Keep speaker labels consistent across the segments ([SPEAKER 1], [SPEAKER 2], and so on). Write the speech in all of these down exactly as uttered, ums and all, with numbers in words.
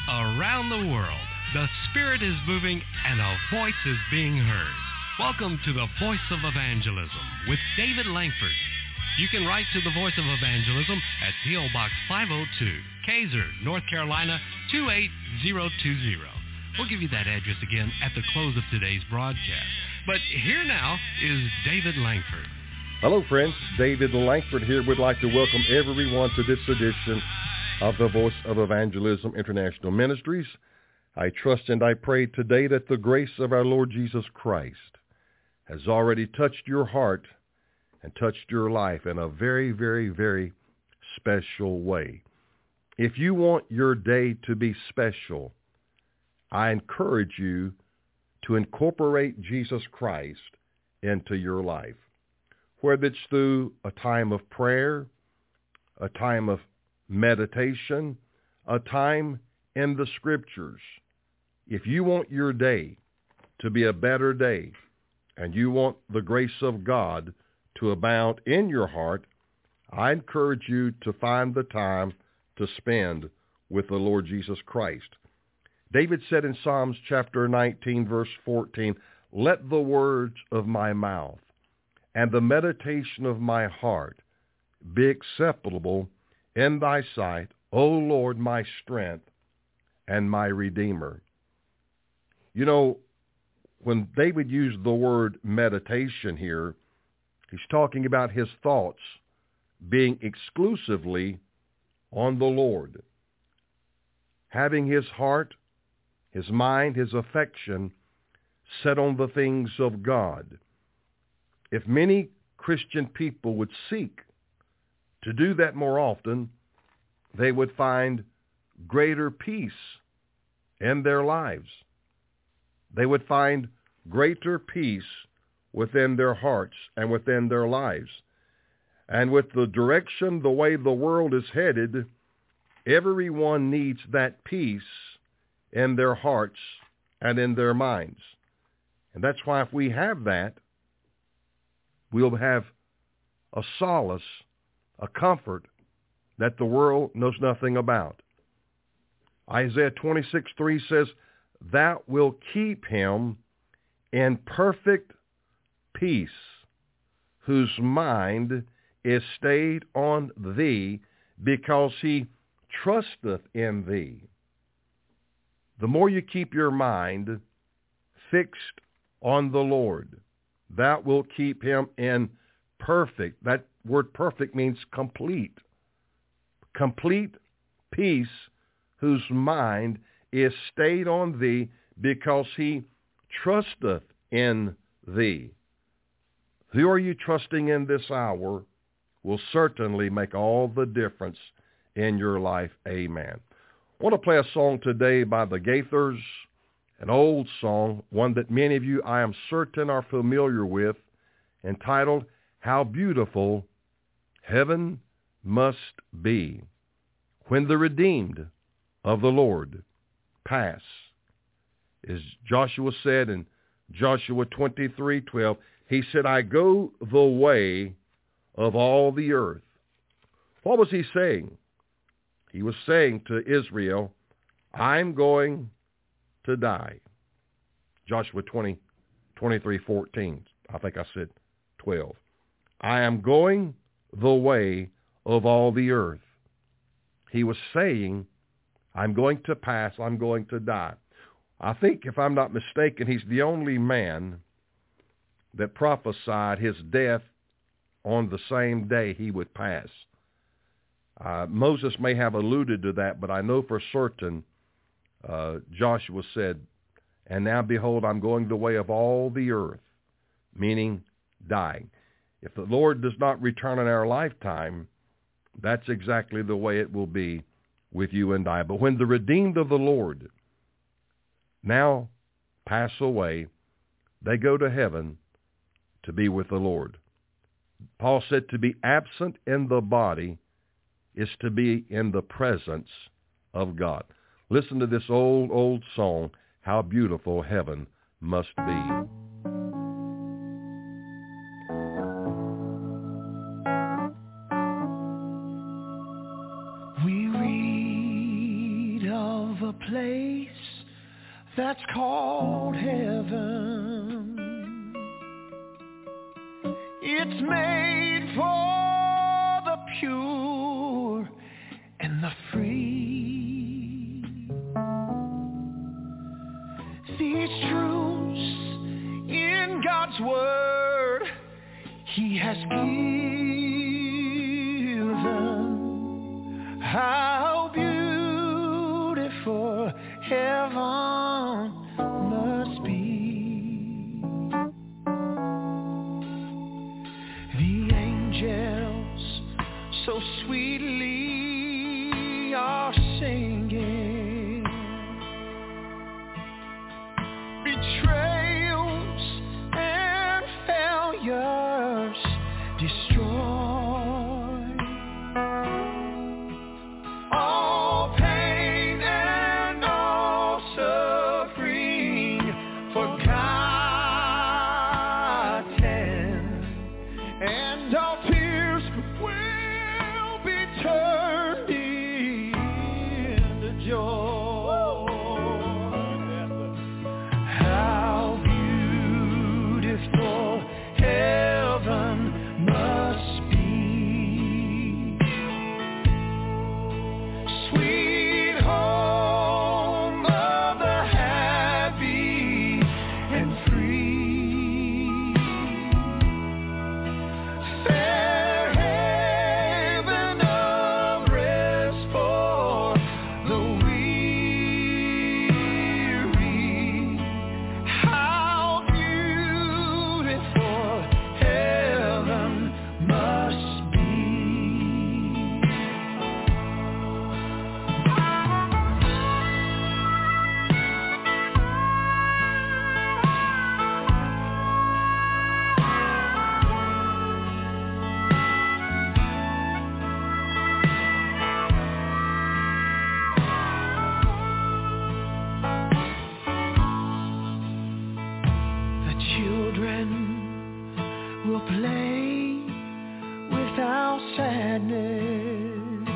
[SPEAKER 1] around the world. The Spirit is moving and a voice is being heard. Welcome to the Voice of Evangelism with David Langford. You can write to the Voice of Evangelism at P O. Box five oh two, Kaiser, North Carolina, two eight zero two zero. We'll give you that address again at the close of today's broadcast. But here now is David Langford.
[SPEAKER 2] Hello, friends. David Langford here. Would like to welcome everyone to this edition of the Voice of Evangelism International Ministries. I trust and I pray today that the grace of our Lord Jesus Christ has already touched your heart and touched your life in a very, very, very special way. If you want your day to be special, I encourage you to incorporate Jesus Christ into your life, whether it's through a time of prayer, a time of meditation, a time in the Scriptures. If you want your day to be a better day and you want the grace of God to abound in your heart, I encourage you to find the time to spend with the Lord Jesus Christ. David said in Psalms chapter nineteen, verse fourteen, "Let the words of my mouth and the meditation of my heart be acceptable in thy sight, O Lord, my strength and my Redeemer." You know, when David used the word meditation here, he's talking about his thoughts being exclusively on the Lord, having his heart, his mind, his affection set on the things of God. If many Christian people would seek to do that more often, they would find greater peace in their lives. They would find greater peace within their hearts and within their lives. And with the direction, the way the world is headed, everyone needs that peace in their hearts and in their minds. And that's why if we have that, we'll have a solace, a comfort that the world knows nothing about. Isaiah twenty-six three says, "Thou wilt keep him in perfect peace, whose mind is stayed on thee, because he trusteth in thee." The more you keep your mind fixed on the Lord, that will keep him in perfect. That word perfect means complete. Complete peace, whose mind is stayed on thee, because he trusteth in thee. Who are you trusting in this hour will certainly make all the difference in your life. Amen. I want to play a song today by the Gaithers, an old song, one that many of you, I am certain, are familiar with, entitled, "How Beautiful Heaven Must Be When the Redeemed of the Lord Pass." As Joshua said in Joshua twenty-three twelve, he said, "I go the way of all the earth." What was he saying? He was saying to Israel, I'm going to die. Joshua twenty, twenty-three fourteen. I think I said twelve. I am going the way of all the earth. He was saying, I'm going to pass, I'm going to die. I think, if I'm not mistaken, he's the only man that prophesied his death on the same day he would pass. Uh, Moses may have alluded to that, but I know for certain uh, Joshua said, "And now behold, I'm going the way of all the earth," meaning dying. If the Lord does not return in our lifetime, that's exactly the way it will be with you and I. But when the redeemed of the Lord now pass away, they go to heaven to be with the Lord. Paul said to be absent in the body is to be in the presence of God. Listen to this old, old song, "How Beautiful Heaven Must Be."
[SPEAKER 3] We read of a place that's called heaven. It's made for the pure and the free. These truths in God's word He has given. How beautiful heaven must be. The angels so sweetly are singing. Betrayals and failures destroyed. All pain and all suffering forgotten, and all tears will be turned into joy. How beautiful heaven must be. Sweet home of the happy and free. Fair haven of rest for the weary. How beautiful heaven must be. The children will play without sadness.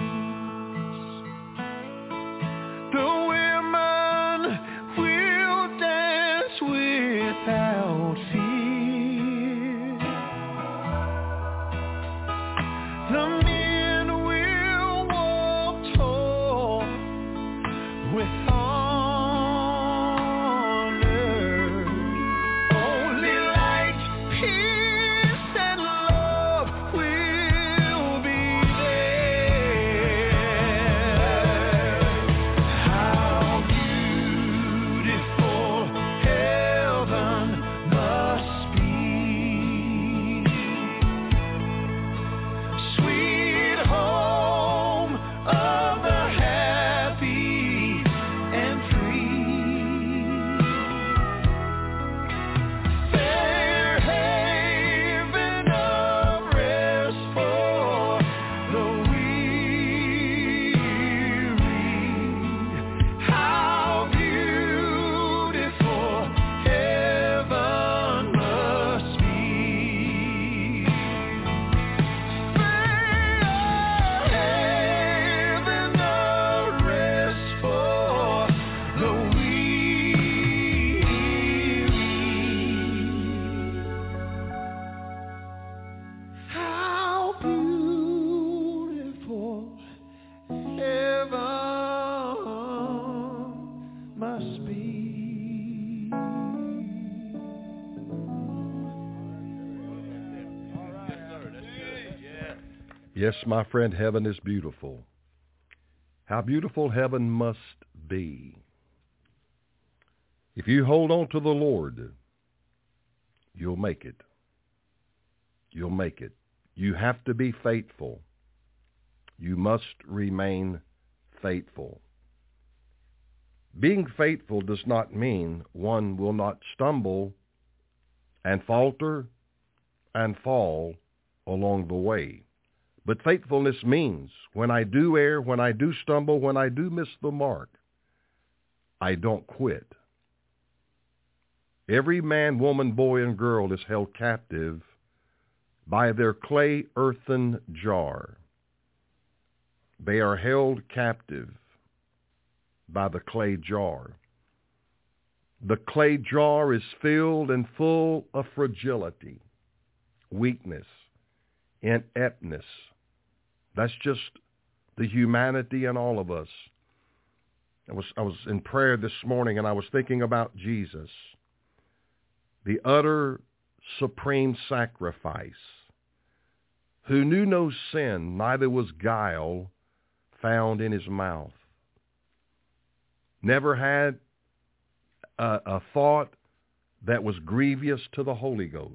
[SPEAKER 3] The women will dance without fear. The men will walk tall with honor. Only light, peace, and love will be there. How beautiful heaven must be. Sweet home of the happy and free. Fair haven of rest for the weary. How beautiful heaven must be. Fair haven of rest for the weary. How beautiful heaven must be.
[SPEAKER 2] Yes, my friend, heaven is beautiful. How beautiful heaven must be. If you hold on to the Lord, you'll make it. You'll make it. You have to be faithful. You must remain faithful. Being faithful does not mean one will not stumble and falter and fall along the way. But faithfulness means when I do err, when I do stumble, when I do miss the mark, I don't quit. Every man, woman, boy, and girl is held captive by their clay earthen jar. They are held captive. by the clay jar. The clay jar is filled and full of fragility, weakness, ineptness. That's just the humanity in all of us. I was, I was in prayer this morning, and I was thinking about Jesus, the utter supreme sacrifice, who knew no sin, neither was guile found in his mouth. Never had a, a thought that was grievous to the Holy Ghost.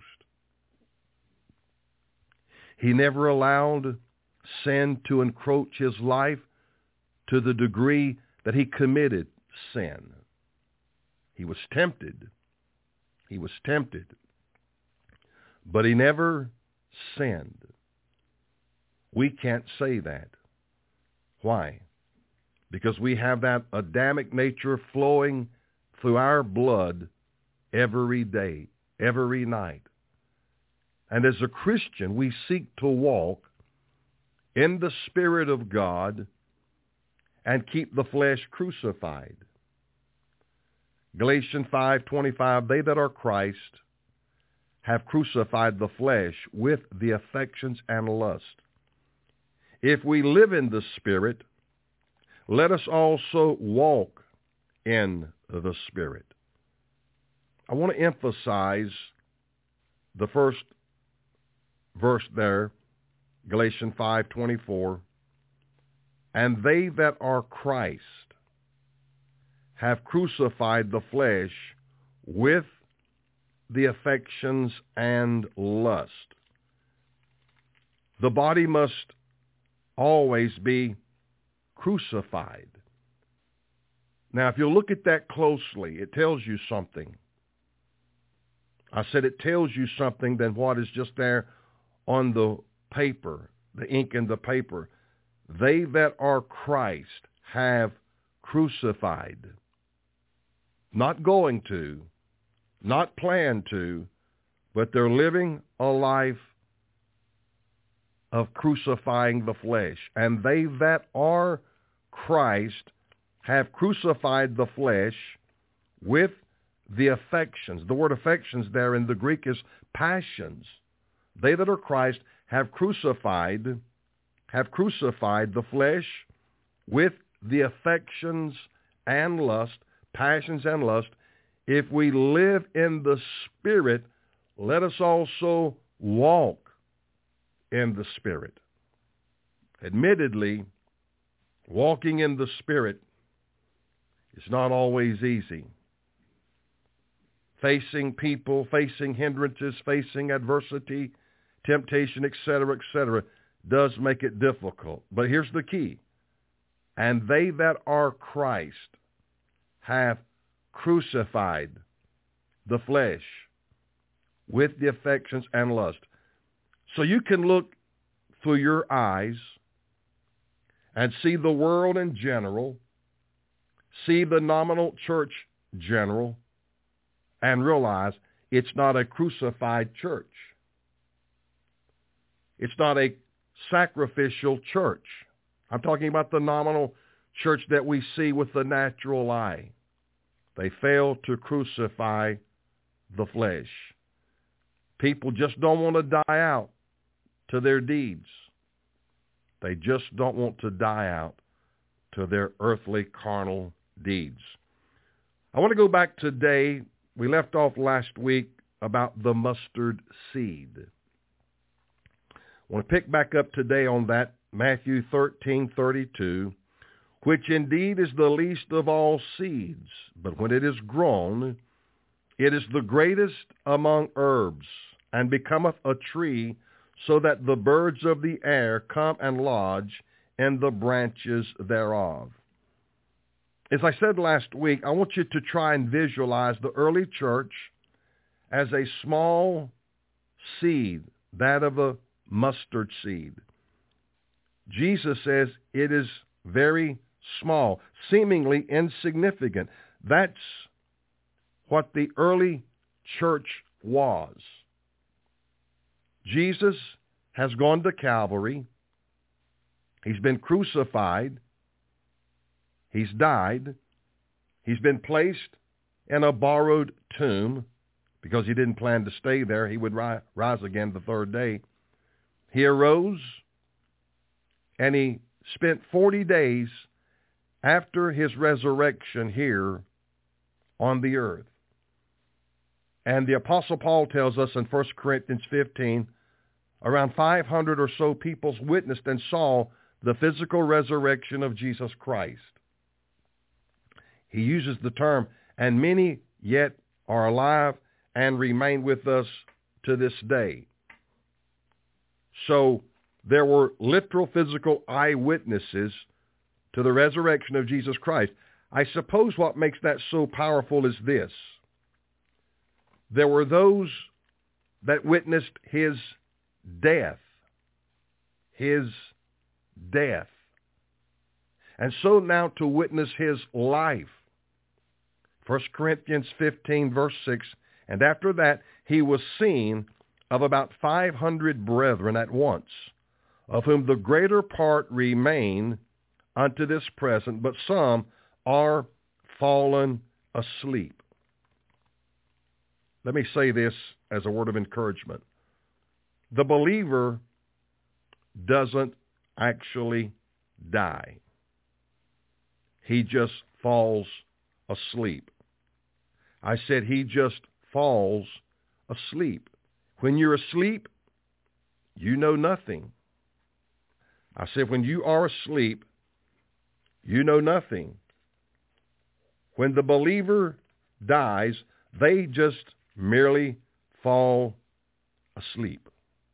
[SPEAKER 2] He never allowed sin to encroach his life to the degree that he committed sin. He was tempted. He was tempted. But he never sinned. We can't say that. Why? Because we have that Adamic nature flowing through our blood every day, every night. And as a Christian, we seek to walk in the Spirit of God and keep the flesh crucified. Galatians five twenty-five, they that are Christ have crucified the flesh with the affections and lust. If we live in the Spirit, let us also walk in the Spirit. I want to emphasize the first verse there, Galatians five twenty-four. And they that are Christ have crucified the flesh with the affections and lust. The body must always be crucified. Now, if you look at that closely, it tells you something. I said it tells you something than what is just there on the paper, the ink in the paper. They that are Christ have crucified. Not going to, not plan to, but they're living a life of crucifying the flesh. And they that are Christ have crucified the flesh with the affections. The word affections there in the Greek is passions. They that are Christ have crucified, have crucified the flesh with the affections and lust, passions and lust. If we live in the Spirit, let us also walk in the Spirit. Admittedly, walking in the Spirit is not always easy. Facing people, facing hindrances, facing adversity, temptation, et cetera, et cetera, does make it difficult. But here's the key. And they that are Christ have crucified the flesh with the affections and lust. So you can look through your eyes and see the world in general, see the nominal church general, and realize it's not a crucified church. It's not a sacrificial church. I'm talking about the nominal church that we see with the natural eye. They fail to crucify the flesh. People just don't want to die out to their deeds. They just don't want to die out to their earthly carnal deeds. I want to go back today. We left off last week about the mustard seed. I want to pick back up today on that, Matthew thirteen thirty-two, which indeed is the least of all seeds, but when it is grown, it is the greatest among herbs, and becometh a tree, so that the birds of the air come and lodge in the branches thereof. As I said last week, I want you to try and visualize the early church as a small seed, that of a mustard seed. Jesus says it is very small, seemingly insignificant. That's what the early church was. Jesus has gone to Calvary. He's been crucified. He's died. He's been placed in a borrowed tomb because he didn't plan to stay there. He would ri- rise again the third day. He arose and he spent forty days after his resurrection here on the earth. And the Apostle Paul tells us in First Corinthians fifteen, around five hundred or so people witnessed and saw the physical resurrection of Jesus Christ. He uses the term, and many yet are alive and remain with us to this day. So there were literal physical eyewitnesses to the resurrection of Jesus Christ. I suppose what makes that so powerful is this. There were those that witnessed his death. His death. And so now to witness his life. First Corinthians fifteen, verse six, and after that he was seen of about five hundred brethren at once, of whom the greater part remain unto this present, but some are fallen asleep. Let me say this as a word of encouragement. The believer doesn't actually die. He just falls asleep. I said he just falls asleep. When you're asleep, you know nothing. I said when you are asleep, you know nothing. When the believer dies, they just merely fall asleep.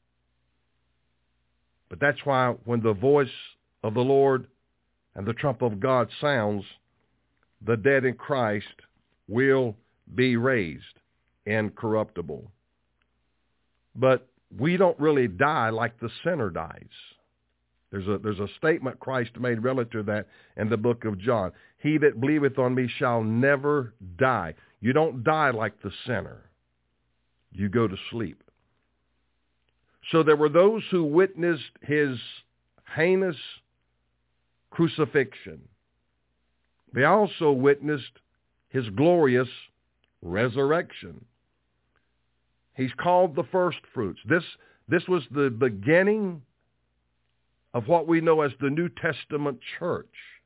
[SPEAKER 2] But that's why when the voice of the Lord and the trump of God sounds, the dead in Christ will be raised incorruptible. But we don't really die like the sinner dies. There's a, there's a statement Christ made relative to that in the book of John. He that believeth on me shall never die. You don't die like the sinner. You go to sleep. So there were those who witnessed his heinous crucifixion. They also witnessed his glorious resurrection. He's called the first fruits. This, this was the beginning of what we know as the New Testament church.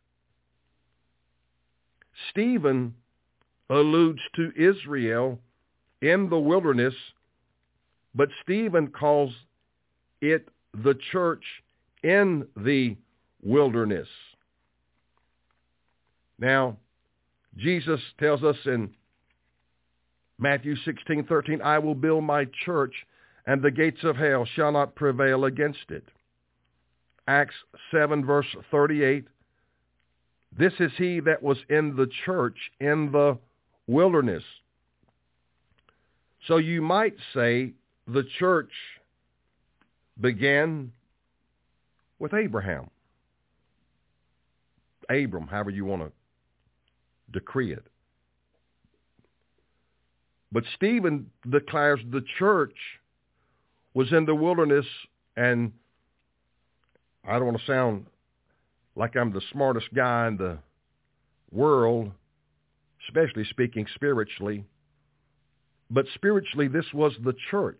[SPEAKER 2] Stephen alludes to Israel in the wilderness, but Stephen calls it the church in the wilderness. Now, Jesus tells us in Matthew sixteen thirteen, I will build my church, and the gates of hell shall not prevail against it. Acts seven, verse thirty-eight, this is he that was in the church in the wilderness. So you might say the church began with Abraham. Abram, however you want to decree it. But Stephen declares the church was in the wilderness, and I don't want to sound like I'm the smartest guy in the world, especially speaking spiritually, but spiritually this was the church.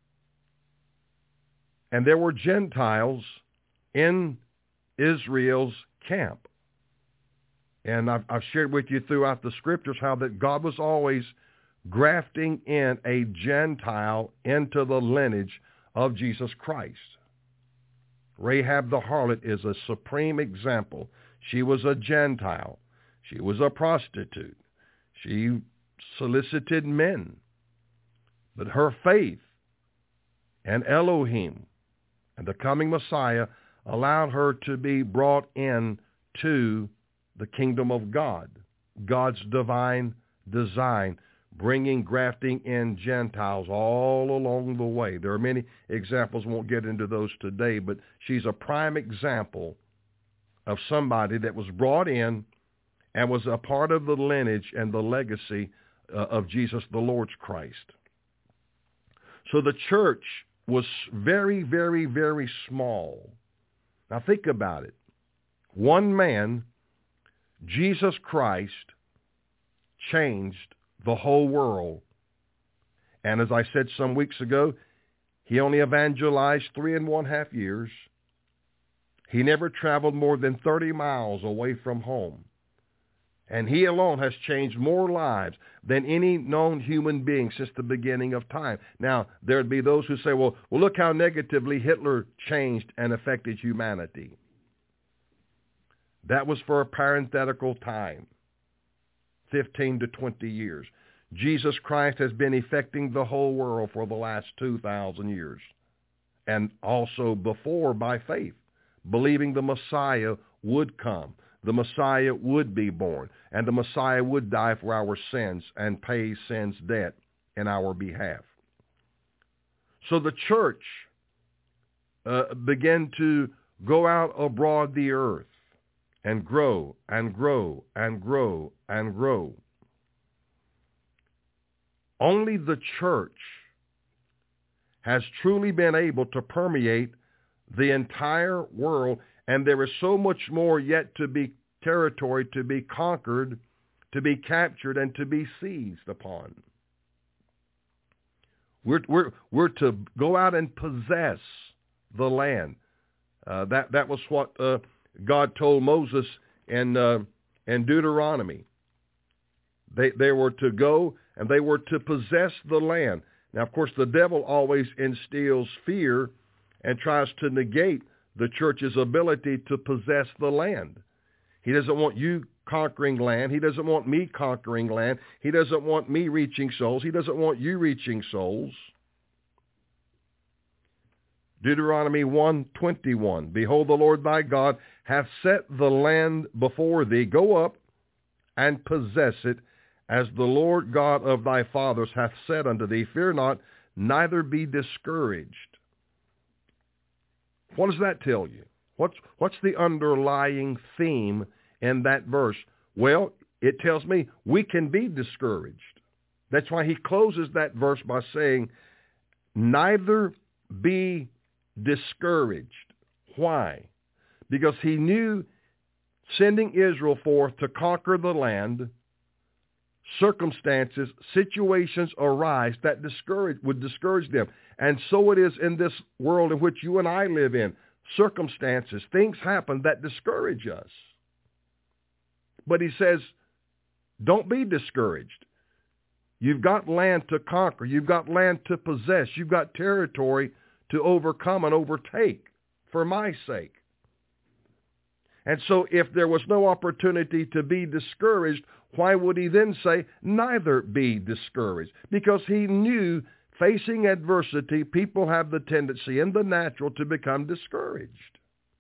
[SPEAKER 2] And there were Gentiles in Israel's camp. And I've, I've shared with you throughout the scriptures how that God was always grafting in a Gentile into the lineage of Jesus Christ. Rahab the harlot is a supreme example. She was a Gentile. She was a prostitute. She solicited men. But her faith and Elohim and the coming Messiah allowed her to be brought in to the kingdom of God, God's divine design, bringing, grafting in Gentiles all along the way. There are many examples, won't get into those today, but she's a prime example of somebody that was brought in and was a part of the lineage and the legacy uh, of Jesus, the Lord's Christ. So the church was very, very, very small. Now think about it. One man, Jesus Christ, changed the whole world. And as I said some weeks ago, he only evangelized three and one half years. He never traveled more than thirty miles away from home. And he alone has changed more lives than any known human being since the beginning of time. Now, there'd be those who say, well, well, look how negatively Hitler changed and affected humanity. That was for a parenthetical time, fifteen to twenty years. Jesus Christ has been affecting the whole world for the last two thousand years, and also before by faith, believing the Messiah would come, the Messiah would be born, and the Messiah would die for our sins and pay sin's debt in our behalf. So the church uh, began to go out abroad the earth and grow and grow and grow and grow. Only the church has truly been able to permeate the entire world, and there is so much more yet to be territory to be conquered, to be captured, and to be seized upon. We're, we're, we're to go out and possess the land. Uh, that, that was what uh, God told Moses in, uh, in Deuteronomy. They, they were to go and they were to possess the land. Now, of course, the devil always instills fear and tries to negate the church's ability to possess the land. He doesn't want you conquering land. He doesn't want me conquering land. He doesn't want me reaching souls. He doesn't want you reaching souls. Deuteronomy one twenty-one, behold, the Lord thy God hath set the land before thee. Go up and possess it, as the Lord God of thy fathers hath said unto thee. Fear not, neither be discouraged. What does that tell you? What's, what's the underlying theme in that verse? Well, it tells me we can be discouraged. That's why he closes that verse by saying, neither be discouraged. Why? Because he knew sending Israel forth to conquer the land, circumstances, situations arise that discourage, would discourage them. And so it is in this world in which you and I live in. Circumstances, things happen that discourage us. But he says, don't be discouraged. You've got land to conquer. You've got land to possess. You've got territory to overcome and overtake for my sake. And so if there was no opportunity to be discouraged, why would he then say, neither be discouraged? Because he knew facing adversity, people have the tendency in the natural to become discouraged.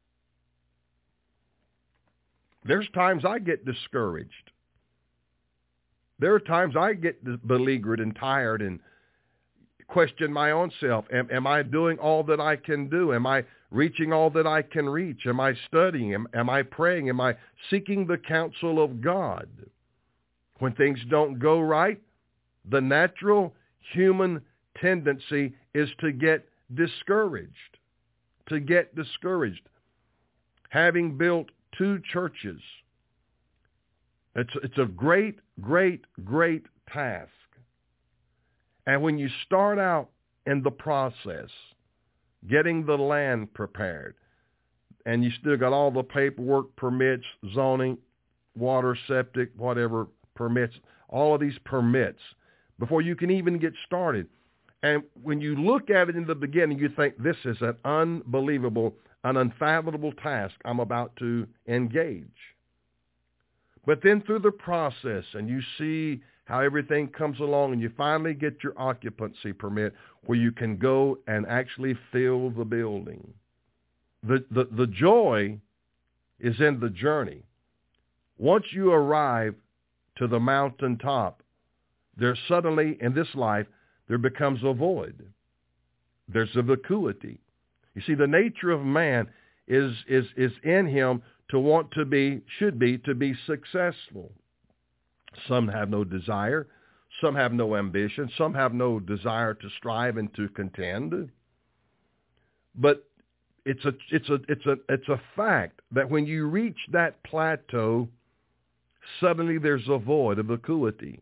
[SPEAKER 2] There's times I get discouraged. There are times I get beleaguered and tired and question my own self. Am, am I doing all that I can do? Am I reaching all that I can reach? Am I studying? Am, am I praying? Am I seeking the counsel of God? When things don't go right, the natural human tendency is to get discouraged, to get discouraged. Having built two churches, it's, it's a great, great, great task. And when you start out in the process, getting the land prepared, and you still got all the paperwork, permits, zoning, water, septic, whatever, permits, all of these permits, before you can even get started. And when you look at it in the beginning, you think, this is an unbelievable, an unfathomable task I'm about to engage. But then through the process, and you see how everything comes along, and you finally get your occupancy permit where you can go and actually fill the building. The, the, the joy is in the journey. Once you arrive to the mountaintop, there suddenly, in this life, there becomes a void. There's a vacuity. You see, the nature of man is, is, is in him to want to be, should be, to be successful. Some have no desire. Some have no ambition. Some have no desire to strive and to contend. But it's a, it's a, it's a, it's a fact that when you reach that plateau, Suddenly there's a void, a vacuity.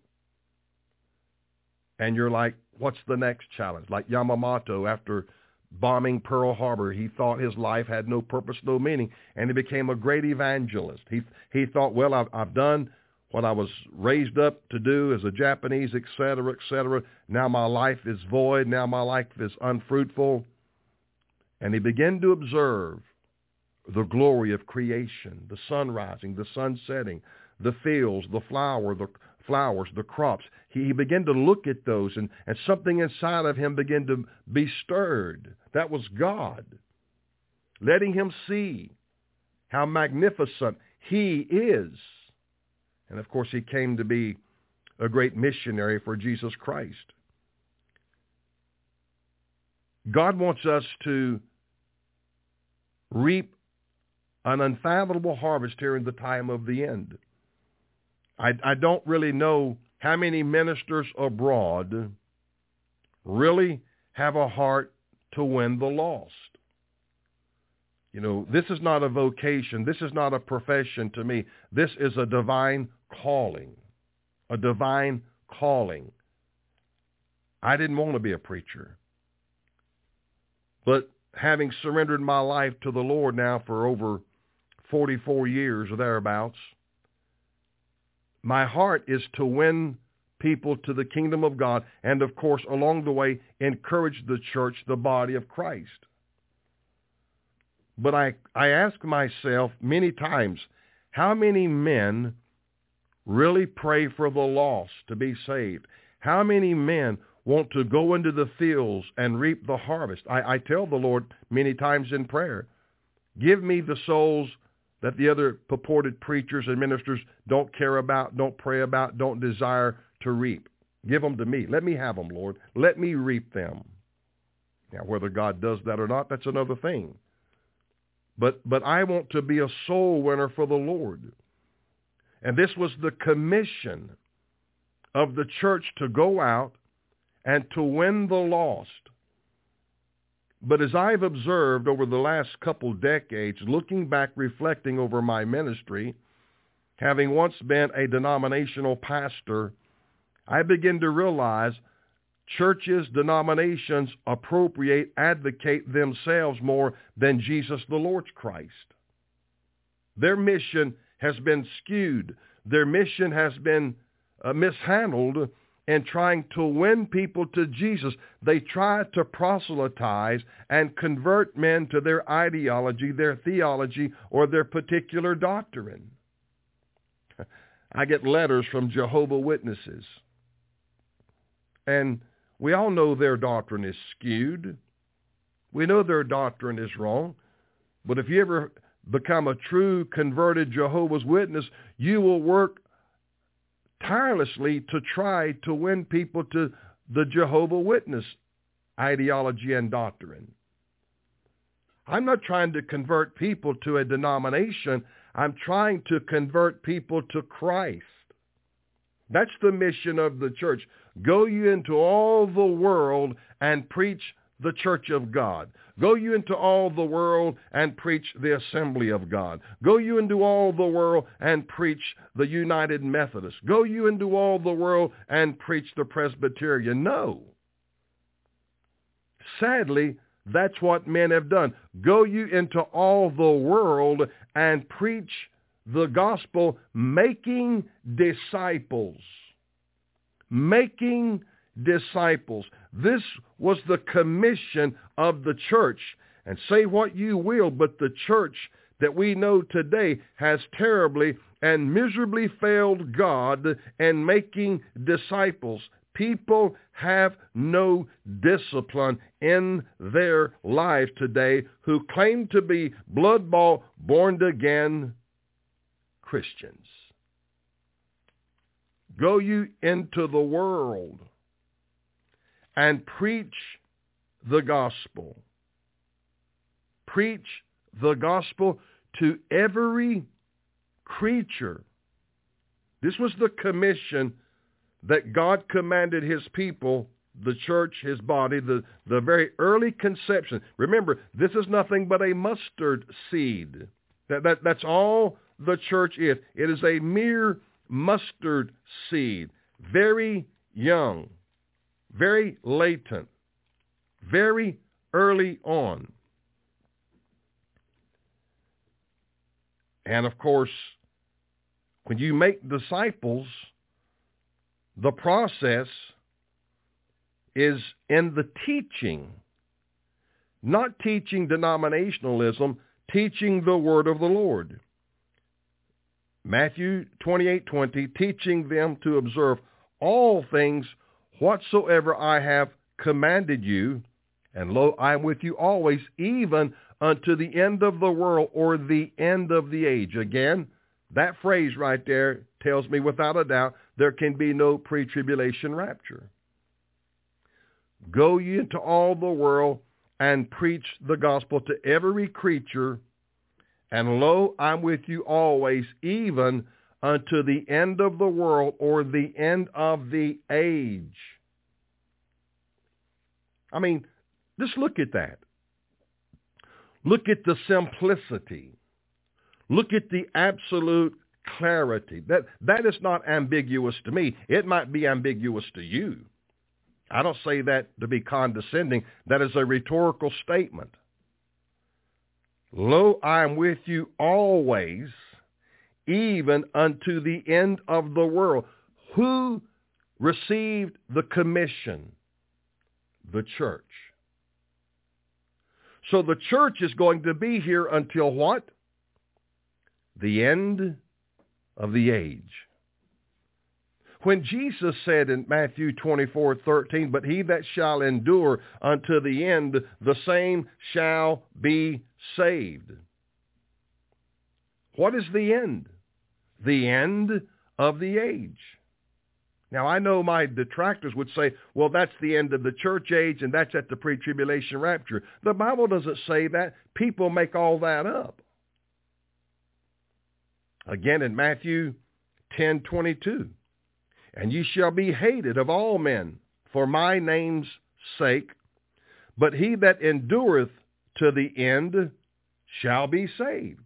[SPEAKER 2] And you're like, what's the next challenge? Like Yamamoto, after bombing Pearl Harbor, he thought his life had no purpose, no meaning, and he became a great evangelist. He he thought, well, I've, I've done what I was raised up to do as a Japanese, et cetera, et cetera. Now my life is void. Now my life is unfruitful. And he began to observe the glory of creation, the sun rising, the sun setting, the fields, the flower, the flowers, the crops. He, he began to look at those, and, and something inside of him began to be stirred. That was God, letting him see how magnificent he is. And, of course, he came to be a great missionary for Jesus Christ. God wants us to reap an unfathomable harvest here in the time of the end. I, I don't really know how many ministers abroad really have a heart to win the lost. You know, this is not a vocation. This is not a profession to me. This is a divine calling, a divine calling. I didn't want to be a preacher. But having surrendered my life to the Lord now for over forty-four years or thereabouts, my heart is to win people to the kingdom of God and, of course, along the way, encourage the church, the body of Christ. But I, I ask myself many times, how many men really pray for the lost to be saved? How many men want to go into the fields and reap the harvest? I, I tell the Lord many times in prayer, give me the souls that the other purported preachers and ministers don't care about, don't pray about, don't desire to reap. Give them to me. Let me have them, Lord. Let me reap them. Now, whether God does that or not, that's another thing. But but I want to be a soul winner for the Lord. And this was the commission of the church, to go out and to win the lost. But as I've observed over the last couple decades, looking back, reflecting over my ministry, having once been a denominational pastor, I begin to realize churches, denominations appropriate, advocate themselves more than Jesus the Lord's Christ. Their mission has been skewed. Their mission has been uh, mishandled in trying to win people to Jesus. They try to proselytize and convert men to their ideology, their theology, or their particular doctrine. I get letters from Jehovah's Witnesses, and we all know their doctrine is skewed. We know their doctrine is wrong. But if you ever become a true converted Jehovah's Witness, you will work tirelessly to try to win people to the Jehovah's Witness ideology and doctrine. I'm not trying to convert people to a denomination. I'm trying to convert people to Christ. That's the mission of the church. Go you into all the world and preach the church of God. Go you into all the world and preach the assembly of God. Go you into all the world and preach the United Methodist. Go you into all the world and preach the Presbyterian. No. Sadly, that's what men have done. Go you into all the world and preach the gospel, making disciples. Making disciples. This was the commission of the church. And say what you will, but the church that we know today has terribly and miserably failed God in making disciples. People have no discipline in their lives today who claim to be blood-bought, born-again Christians. Go you into the world and preach the gospel. Preach the gospel to every creature. This was the commission that God commanded his people, the church, his body, the, the very early conception. Remember, this is nothing but a mustard seed. That, that, that's all the church is. It is a mere mustard seed, very young, very latent, very early on. And of course, when you make disciples, the process is in the teaching, not teaching denominationalism, teaching the word of the Lord. Matthew twenty-eight twenty, teaching them to observe all things whatsoever I have commanded you, and lo, I am with you always, even unto the end of the world, or the end of the age. Again, that phrase right there tells me without a doubt there can be no pre-tribulation rapture. Go ye into all the world and preach the gospel to every creature, and lo, I'm with you always, even unto the end of the world, or the end of the age. I mean, just look at that. Look at the simplicity. Look at the absolute clarity. That, that is not ambiguous to me. It might be ambiguous to you. I don't say that to be condescending. That is a rhetorical statement. Lo, I am with you always, even unto the end of the world. Who received the commission? The church. So the church is going to be here until what? The end of the age. When Jesus said in Matthew twenty-four thirteen, but he that shall endure unto the end, the same shall be saved. What is the end? The end of the age. Now, I know my detractors would say, well, that's the end of the church age, and that's at the pre-tribulation rapture. The Bible doesn't say that. People make all that up. Again, in Matthew ten twenty-two, and ye shall be hated of all men for my name's sake, but he that endureth to the end shall be saved.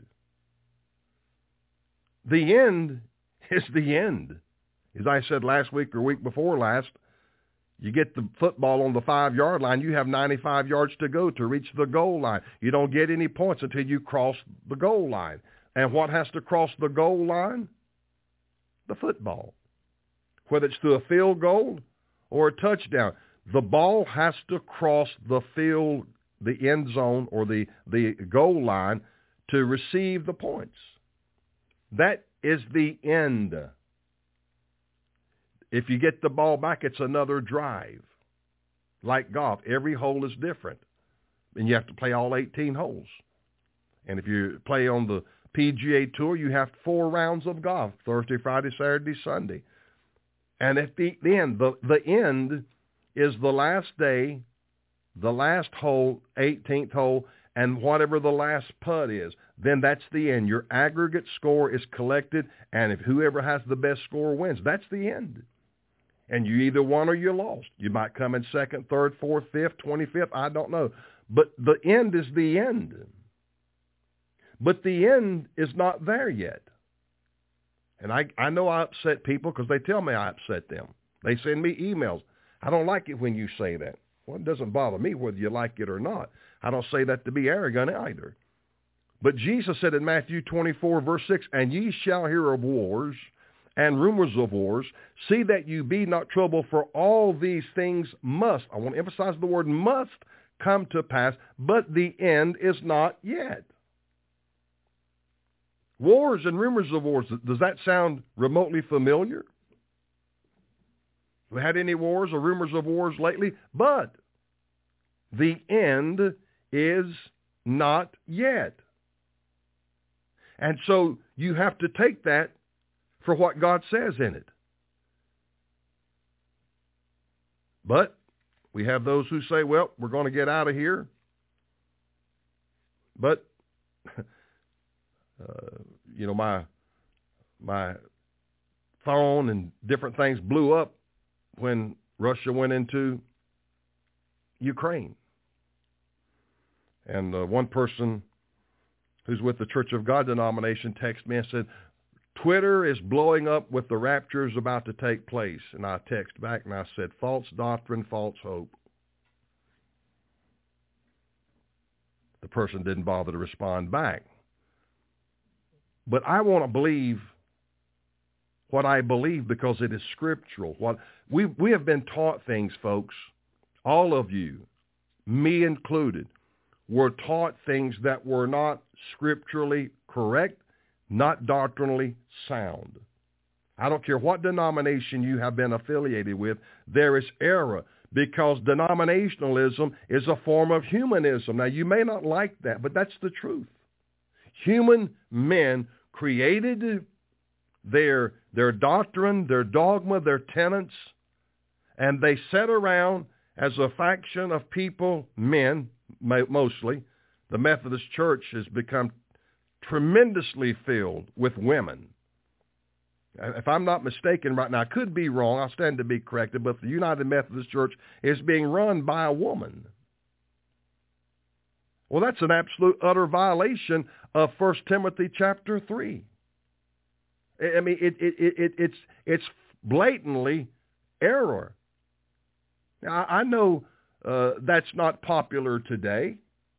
[SPEAKER 2] The end is the end. As I said last week or week before last, you get the football on the five-yard line, you have ninety-five yards to go to reach the goal line. You don't get any points until you cross the goal line. And what has to cross the goal line? The football. Whether it's through a field goal or a touchdown, the ball has to cross the field, the end zone, or the, the goal line to receive the points. That is the end. If you get the ball back, it's another drive. Like golf, every hole is different. And you have to play all eighteen holes. And if you play on the P G A Tour, you have four rounds of golf, Thursday, Friday, Saturday, Sunday. And at the end, the, the end is the last day, the last hole, eighteenth hole, and whatever the last putt is. Then that's the end. Your aggregate score is collected, and if whoever has the best score wins, that's the end. And you either won or you lost. You might come in second, third, fourth, fifth, twenty-fifth, I don't know. But the end is the end. But the end is not there yet. And I, I know I upset people because they tell me I upset them. They send me emails. I don't like it when you say that. Well, it doesn't bother me whether you like it or not. I don't say that to be arrogant either. But Jesus said in Matthew twenty-four, verse six, and ye shall hear of wars and rumors of wars. See that you be not troubled, for all these things must, I want to emphasize the word must, come to pass, but the end is not yet. Wars and rumors of wars, does that sound remotely familiar? Have we had any wars or rumors of wars lately? But the end is not yet. And so you have to take that for what God says in it. But we have those who say, well, we're going to get out of here. But, uh, you know, my my phone and different things blew up when Russia went into Ukraine. And uh, one person who's with the Church of God denomination, texted me and said, Twitter is blowing up with the rapture is about to take place. And I texted back and I said, false doctrine, false hope. The person didn't bother to respond back. But I want to believe what I believe because it is scriptural. What we we have been taught things, folks, all of you, me included, were taught things that were not scripturally correct, not doctrinally sound. I don't care what denomination you have been affiliated with, there is error because denominationalism is a form of humanism. Now, you may not like that, but that's the truth. Human men created their, their doctrine, their dogma, their tenets, and they sat around as a faction of people, men mostly. The Methodist Church has become tremendously filled with women. If I'm not mistaken right now, I could be wrong, I'll stand to be corrected, but the United Methodist Church is being run by a woman. Well, that's an absolute utter violation of First Timothy chapter three. I mean, it, it, it, it, it's, it's blatantly error. Now, I know uh, that's not popular today,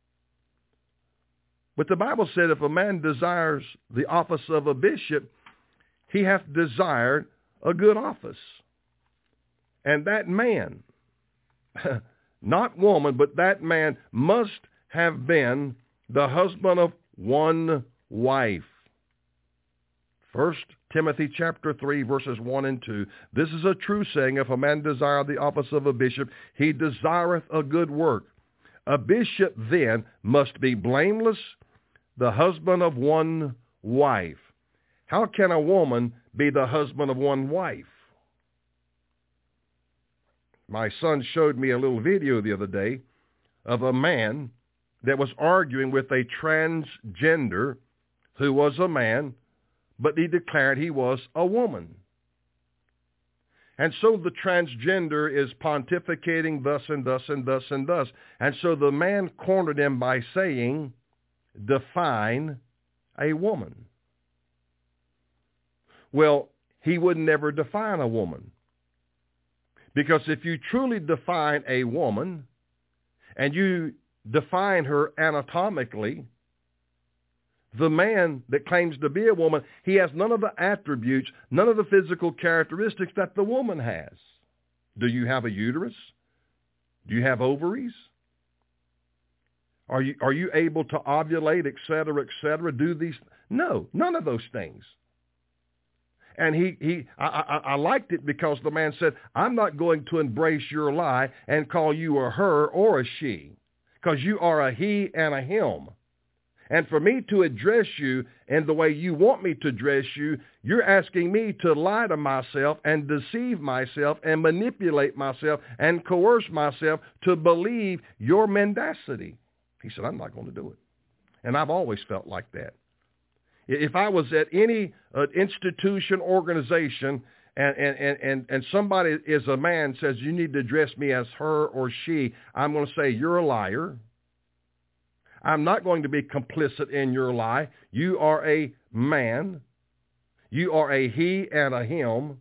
[SPEAKER 2] but the Bible said if a man desires the office of a bishop, he hath desired a good office. And that man, not woman, but that man must have been the husband of one wife. First Timothy chapter three, verses one and two. This is a true saying, if a man desire the office of a bishop, he desireth a good work. A bishop then must be blameless, the husband of one wife. How can a woman be the husband of one wife? My son showed me a little video the other day of a man that was arguing with a transgender who was a man, but he declared he was a woman. And so the transgender is pontificating thus and thus and thus and thus. And so the man cornered him by saying, define a woman. Well, he would never define a woman. Because if you truly define a woman and you define her anatomically, the man that claims to be a woman, he has none of the attributes, none of the physical characteristics that the woman has. Do you have a uterus? Do you have ovaries? Are you, are you able to ovulate, et cetera, et cetera, do these? No, none of those things. And he, he I, I, I liked it because the man said, I'm not going to embrace your lie and call you a her or a she, because you are a he and a him. And for me to address you in the way you want me to address you, you're asking me to lie to myself and deceive myself and manipulate myself and coerce myself to believe your mendacity. He said, I'm not going to do it. And I've always felt like that. If I was at any uh, institution, organization, and, and, and, and somebody is a man says, you need to address me as her or she, I'm going to say, you're a liar. I'm not going to be complicit in your lie. You are a man. You are a he and a him.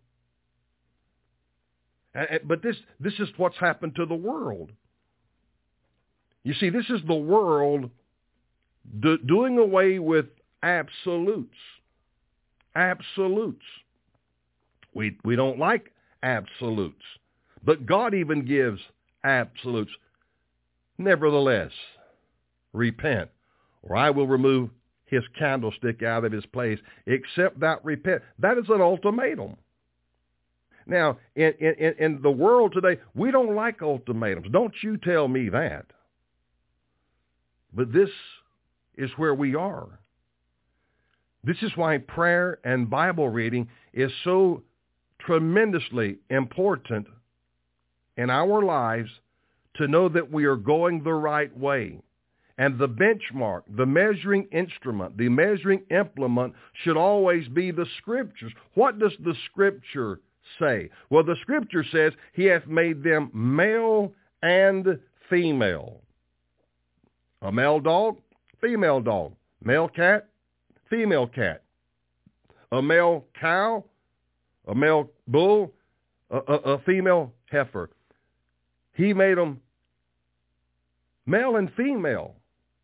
[SPEAKER 2] But this, this is what's happened to the world. You see, this is the world do, doing away with absolutes. Absolutes. We, we don't like absolutes. But God even gives absolutes. Nevertheless, repent, or I will remove his candlestick out of his place, except thou repent. That is an ultimatum. Now, in, in, in the world today, we don't like ultimatums. Don't you tell me that. But this is where we are. This is why prayer and Bible reading is so tremendously important in our lives to know that we are going the right way. And the benchmark, the measuring instrument, the measuring implement should always be the Scriptures. What does the Scripture say? Well, the Scripture says he hath made them male and female. A male dog, female dog. Male cat, female cat. A male cow, a male bull, a, a, a female heifer. He made them male and female.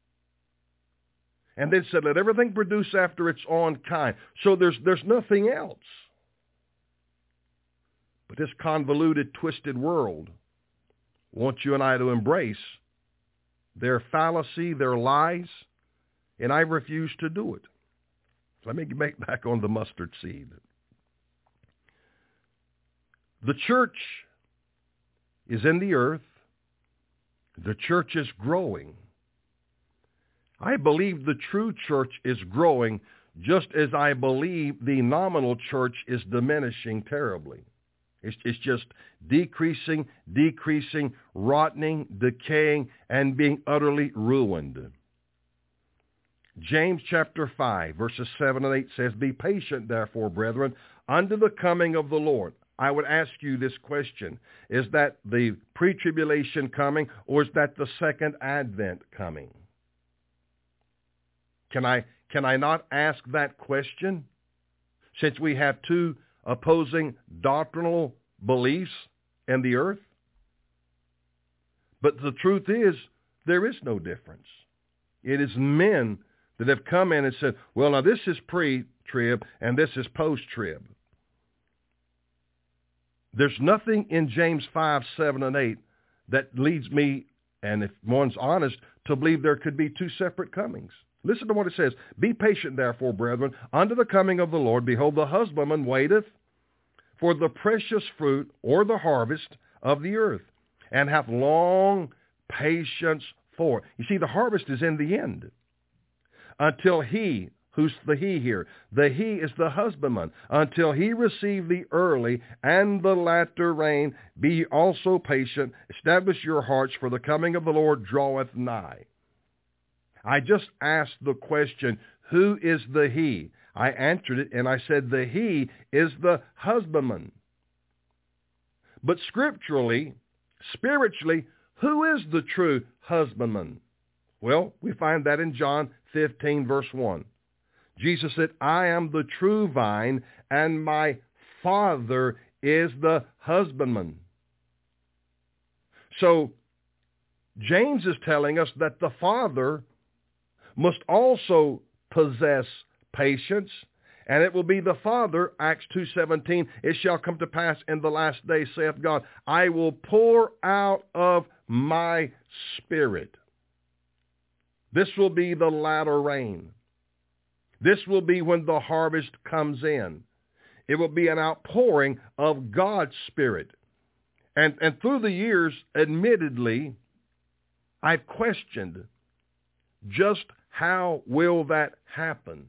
[SPEAKER 2] And then said, let everything produce after its own kind. So there's there's nothing else. But this convoluted, twisted world wants you and I to embrace their fallacy, their lies, and I refuse to do it. Let me get back on the mustard seed. The church is in the earth. The church is growing. I believe the true church is growing just as I believe the nominal church is diminishing terribly. It's, it's just decreasing, decreasing, rotting, decaying, and being utterly ruined. James chapter five, verses seven and eight says, be patient, therefore, brethren, unto the coming of the Lord. I would ask you this question. Is that the pre-tribulation coming, or is that the second advent coming? Can I, can I not ask that question? Since we have two opposing doctrinal beliefs in the earth? But the truth is, there is no difference. It is men that have come in and said, well, now this is pre-trib and this is post-trib. There's nothing in James five, seven, and eight that leads me, and if one's honest, to believe there could be two separate comings. Listen to what it says. Be patient, therefore, brethren, unto the coming of the Lord. Behold, the husbandman waiteth for the precious fruit or the harvest of the earth, and hath long patience for. You see, the harvest is in the end. Until he, who's the he here? The he is the husbandman. Until he receive the early and the latter rain, be ye also patient. Establish your hearts, for the coming of the Lord draweth nigh. I just asked the question, who is the he? I answered it, and I said the he is the husbandman. But scripturally, spiritually, who is the true husbandman? Well, we find that in John fifteen, verse one. Jesus said, I am the true vine, and my Father is the husbandman. So James is telling us that the Father must also possess patience, and it will be the Father, Acts two seventeen, it shall come to pass in the last day, saith God, I will pour out of my Spirit. This will be the latter rain. This will be when the harvest comes in. It will be an outpouring of God's Spirit. And, and through the years, admittedly, I've questioned just how will that happen.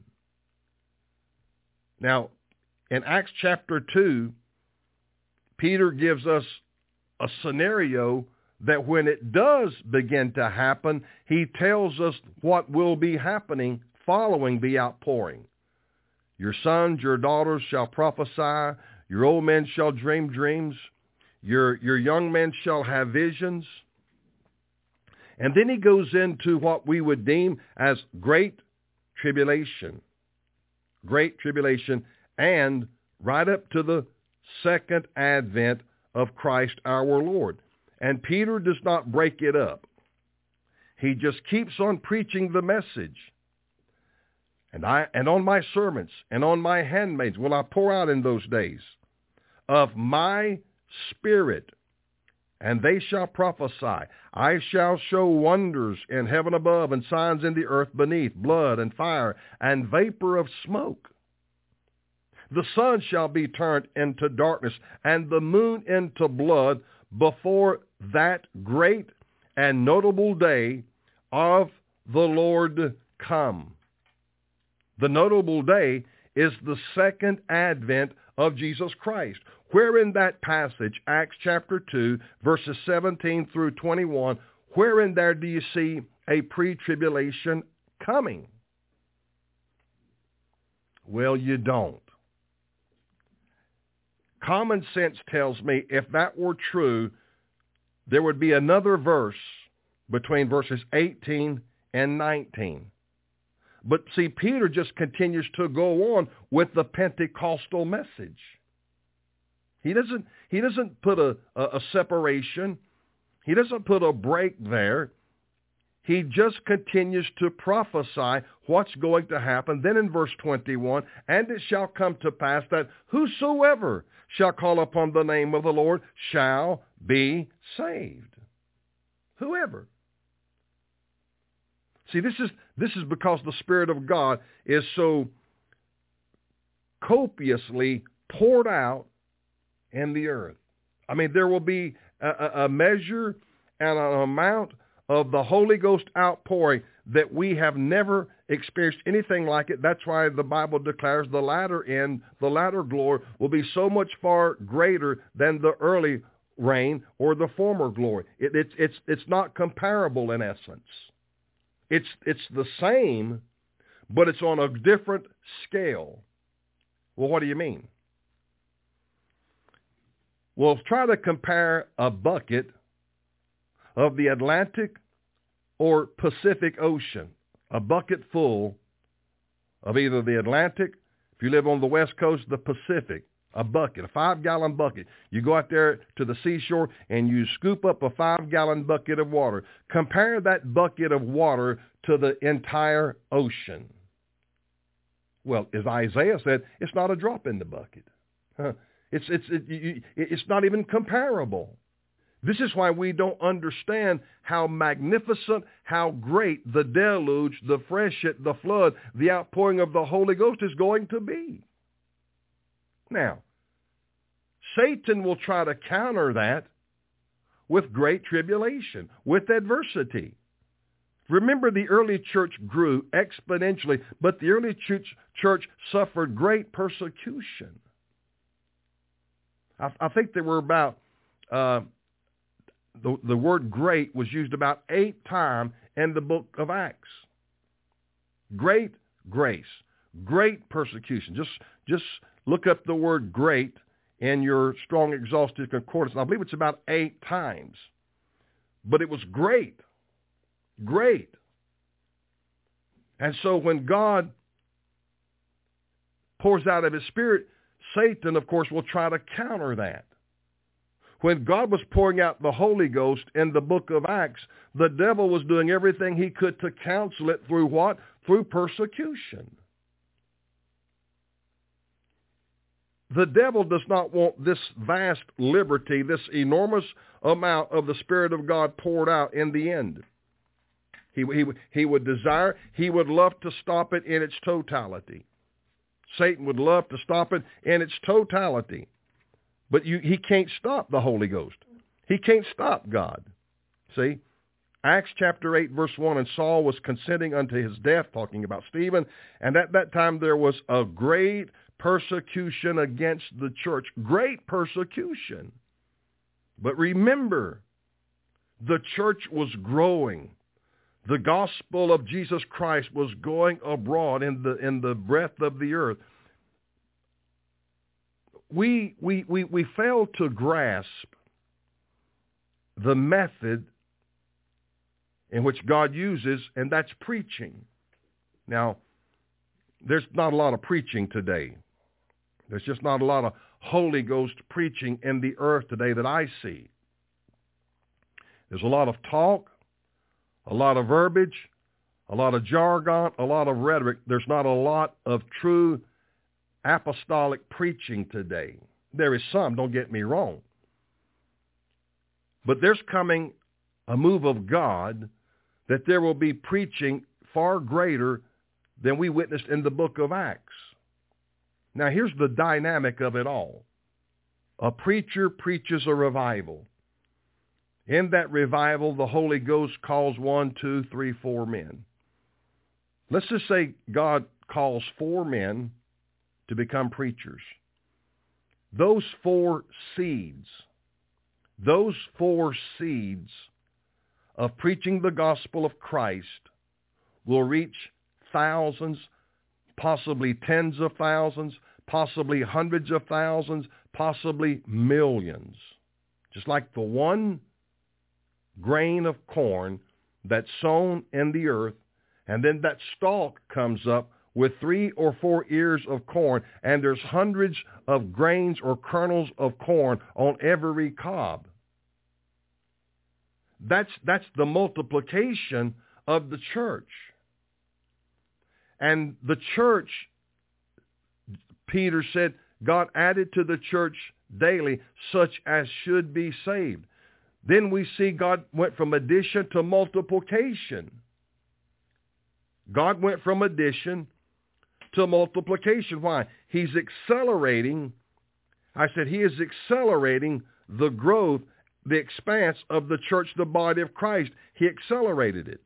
[SPEAKER 2] Now, in Acts chapter two, Peter gives us a scenario that when it does begin to happen, he tells us what will be happening following the outpouring. Your sons, your daughters shall prophesy. Your old men shall dream dreams. Your, your young men shall have visions. And then he goes into what we would deem as great tribulation. Great tribulation, and right up to the second advent of Christ our Lord. And Peter does not break it up. He just keeps on preaching the message. And I and on my servants and on my handmaids will I pour out in those days of my Spirit, and they shall prophesy. I shall show wonders in heaven above and signs in the earth beneath, blood and fire and vapor of smoke. The sun shall be turned into darkness and the moon into blood before that great and notable day of the Lord come. The notable day is the second advent of Jesus Christ. Where in that passage, Acts chapter two, verses seventeen through twenty-one, where in there do you see a pre-tribulation coming? Well, you don't. Common sense tells me if that were true, there would be another verse between verses eighteen and nineteen. But see, Peter just continues to go on with the Pentecostal message. He doesn't, he doesn't put a, a, a separation. He doesn't put a break there. He just continues to prophesy what's going to happen. Then in verse twenty-one, and it shall come to pass that whosoever shall call upon the name of the Lord shall be saved. Whoever. See, this is this is because the Spirit of God is so copiously poured out in the earth. I mean, there will be a, a measure and an amount of the Holy Ghost outpouring that we have never experienced anything like it. That's why the Bible declares the latter end, the latter glory, will be so much far greater than the early rain or the former glory. It, it's it's it's not comparable in essence. It's it's the same, but it's on a different scale. Well, what do you mean? Well, try to compare a bucket of the Atlantic or Pacific Ocean, a bucket full of either the Atlantic, if you live on the West Coast, the Pacific, a bucket, a five-gallon bucket. You go out there to the seashore and you scoop up a five-gallon bucket of water. Compare that bucket of water to the entire ocean. Well, as Isaiah said, it's not a drop in the bucket. Huh. It's, it's, it, you, it's not even comparable. This is why we don't understand how magnificent, how great the deluge, the freshet, the flood, the outpouring of the Holy Ghost is going to be. Now, Satan will try to counter that with great tribulation, with adversity. Remember, the early church grew exponentially, but the early church, church suffered great persecution. I, I think there were about... Uh, The, the word great was used about eight times in the book of Acts. Great grace, great persecution. Just, just look up the word great in your Strong Exhaustive Concordance. I believe it's about eight times. But it was great, great. And so when God pours out of his Spirit, Satan, of course, will try to counter that. When God was pouring out the Holy Ghost in the book of Acts, the devil was doing everything he could to counsel it through what? Through persecution. The devil does not want this vast liberty, this enormous amount of the Spirit of God poured out in the end. He, he, he would desire, he would love to stop it in its totality. Satan would love to stop it in its totality. But you, he can't stop the Holy Ghost. He can't stop God. See? Acts chapter eight, verse one, and Saul was consenting unto his death, talking about Stephen, and at that time there was a great persecution against the church. Great persecution. But remember, the church was growing. The gospel of Jesus Christ was going abroad in the, in the breadth of the earth. We, we, we, we fail to grasp the method in which God uses, and that's preaching. Now, there's not a lot of preaching today. There's just not a lot of Holy Ghost preaching in the earth today that I see. There's a lot of talk, a lot of verbiage, a lot of jargon, a lot of rhetoric. There's not a lot of true apostolic preaching today. There is some, don't get me wrong. But there's coming a move of God that there will be preaching far greater than we witnessed in the book of Acts. Now here's the dynamic of it all. A preacher preaches a revival. In that revival, the Holy Ghost calls one, two, three, four men. Let's just say God calls four men to become preachers. Those four seeds, those four seeds of preaching the gospel of Christ will reach thousands, possibly tens of thousands, possibly hundreds of thousands, possibly millions. Just like the one grain of corn that's sown in the earth And then that stalk comes up with three or four ears of corn, and there's hundreds of grains or kernels of corn on every cob. That's, that's the multiplication of the church. And the church, Peter said, God added to the church daily such as should be saved. Then we see God went from addition to multiplication. God went from addition to multiplication. Why? He's accelerating. I said he is accelerating the growth, the expanse of the church, the body of Christ. He accelerated it.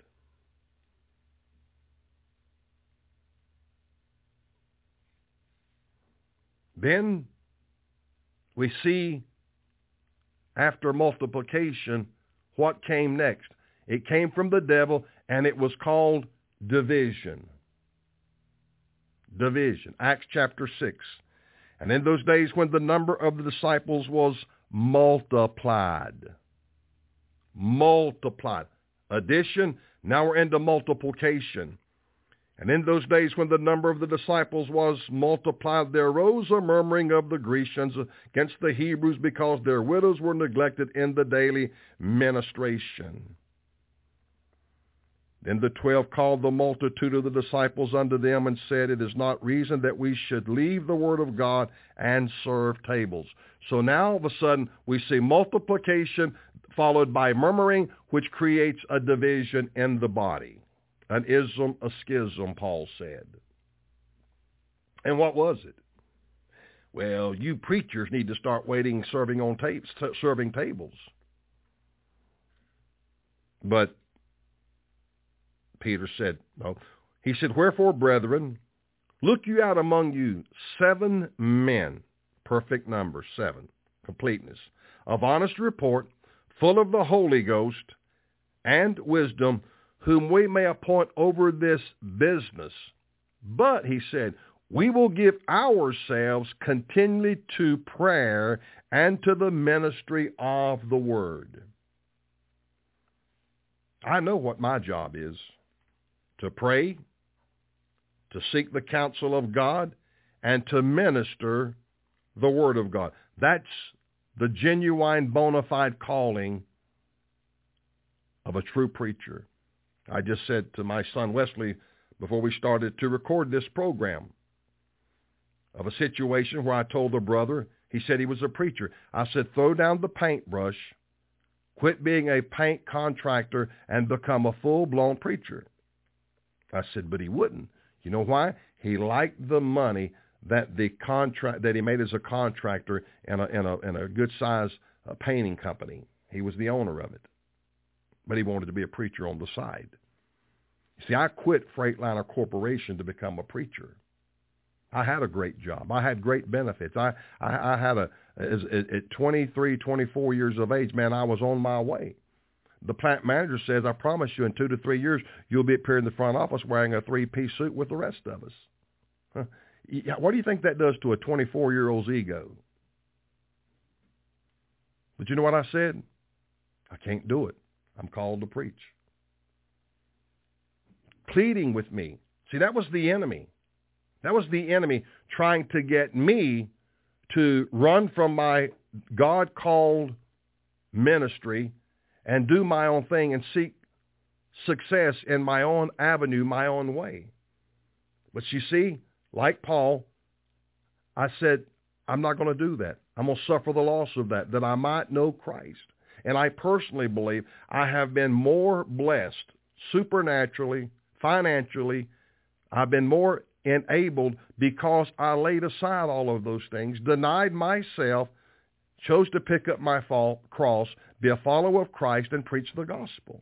[SPEAKER 2] Then we see after multiplication what came next. It came from the devil, and it was called division. Division. Acts chapter six. And in those days when the number of the disciples was multiplied. Multiplied. Addition, now we're into multiplication. And in those days when the number of the disciples was multiplied, there arose a murmuring of the Grecians against the Hebrews because their widows were neglected in the daily ministration. Then the twelve called the multitude of the disciples unto them and said, it is not reason that we should leave the word of God and serve tables. So now all of a sudden we see multiplication followed by murmuring, which creates a division in the body. An ism, a schism, Paul said. And what was it? Well, you preachers need to start waiting, serving on tapes, serving tables. But Peter said, no. He said, wherefore, brethren, look you out among you seven men, perfect number, seven, completeness, of honest report, full of the Holy Ghost and wisdom, whom we may appoint over this business. But, he said, we will give ourselves continually to prayer and to the ministry of the word. I know what my job is. To pray, to seek the counsel of God, and to minister the word of God. That's the genuine bona fide calling of a true preacher. I just said to my son Wesley before we started to record this program of a situation where I told a brother, he said he was a preacher. I said, throw down the paintbrush, quit being a paint contractor, and become a full-blown preacher. I said, but he wouldn't. You know why? He liked the money that the contract that he made as a contractor in a in a in a good size uh, painting company. He was the owner of it, but he wanted to be a preacher on the side. See, I quit Freightliner Corporation to become a preacher. I had a great job. I had great benefits. I I, I had a as, at twenty-three, twenty-four years of age, man, I was on my way. The plant manager says, I promise you in two to three years, you'll be up here in the front office wearing a three-piece suit with the rest of us. Huh? What do you think that does to a twenty-four-year-old's ego? But you know what I said? I can't do it. I'm called to preach. Pleading with me. See, that was the enemy. That was the enemy trying to get me to run from my God-called ministry and do my own thing and seek success in my own avenue, my own way. But you see, like Paul, I said, I'm not going to do that. I'm going to suffer the loss of that, that I might know Christ. And I personally believe I have been more blessed supernaturally, financially. I've been more enabled because I laid aside all of those things, denied myself, chose to pick up my fall, cross, be a follower of Christ, and preach the gospel.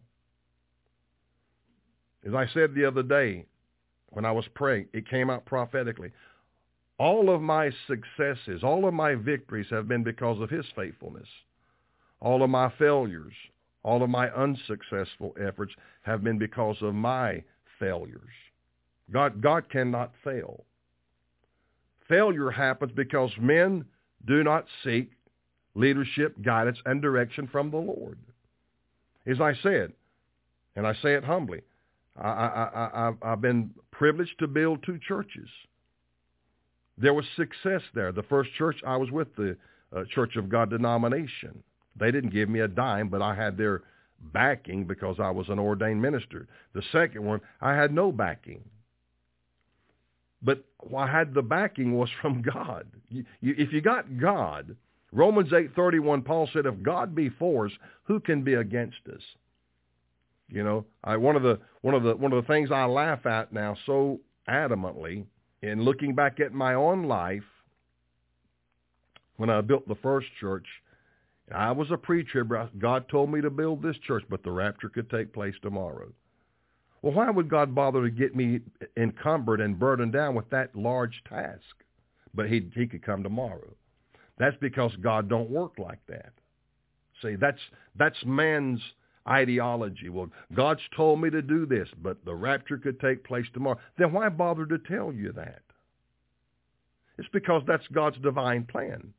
[SPEAKER 2] As I said the other day when I was praying, it came out prophetically. All of my successes, all of my victories have been because of his faithfulness. All of my failures, all of my unsuccessful efforts have been because of my failures. God, God cannot fail. Failure happens because men do not seek leadership, guidance, and direction from the Lord. As I said, and I say it humbly, I, I, I, I've been privileged to build two churches. There was success there. The first church I was with, the uh, Church of God denomination. They didn't give me a dime, but I had their backing because I was an ordained minister. The second one, I had no backing. But I had the backing was from God. You, you, if you got God, Romans eight thirty-one, Paul said, if God be for us, who can be against us? You know, I, one of the one of the one of the things I laugh at now so adamantly in looking back at my own life when I built the first church, I was a preacher. God told me to build this church, but the rapture could take place tomorrow. Well, why would God bother to get me encumbered and burdened down with that large task? But he he could come tomorrow. That's because God don't work like that. See, that's that's man's ideology. Well, God's told me to do this, but the rapture could take place tomorrow. Then why bother to tell you that? It's because that's God's divine plan.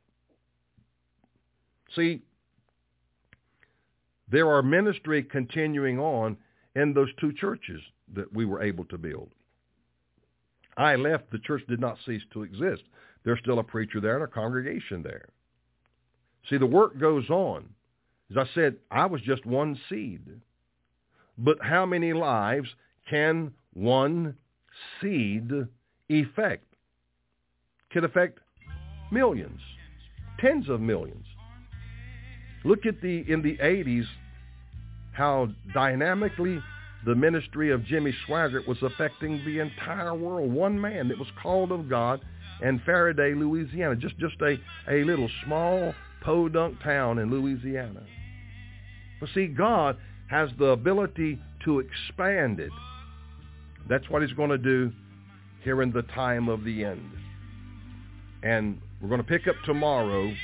[SPEAKER 2] See, there are ministry continuing on in those two churches that we were able to build. I left, the church did not cease to exist. There's still a preacher there and a congregation there. See, the work goes on. As I said, I was just one seed. But how many lives can one seed affect? Could affect millions, tens of millions. Look at the, in the eighties, how dynamically the ministry of Jimmy Swaggart was affecting the entire world. One man that was called of God in Faraday, Louisiana, just, just a, a little small podunk town in Louisiana. But see, God has the ability to expand it. That's what he's going to do here in the time of the end. And we're going to pick up tomorrow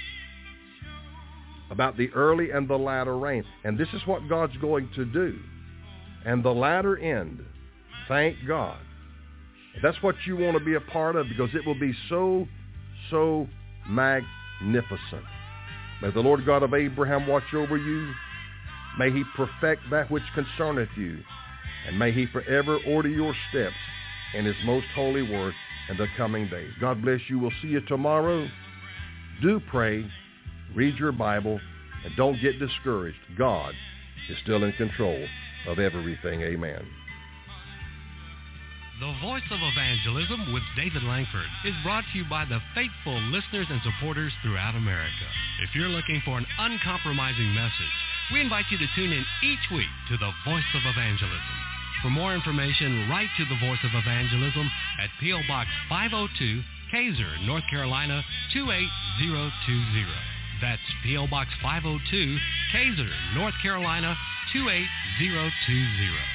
[SPEAKER 2] about the early and the latter rain. And this is what God's going to do. And the latter end, thank God. That's what you want to be a part of, because it will be so, so magnificent. May the Lord God of Abraham watch over you. May he perfect that which concerneth you. And may he forever order your steps in his most holy word in the coming days. God bless you. We'll see you tomorrow. Do pray. Read your Bible, and don't get discouraged. God is still in control of everything. Amen.
[SPEAKER 1] The Voice of Evangelism with David Langford is brought to you by the faithful listeners and supporters throughout America. If you're looking for an uncompromising message, we invite you to tune in each week to the Voice of Evangelism. For more information, write to the Voice of Evangelism at P O Box five oh two, Kaiser, North Carolina two eight zero two zero. That's P O Box five oh two, Kaiser, North Carolina two eight zero two zero.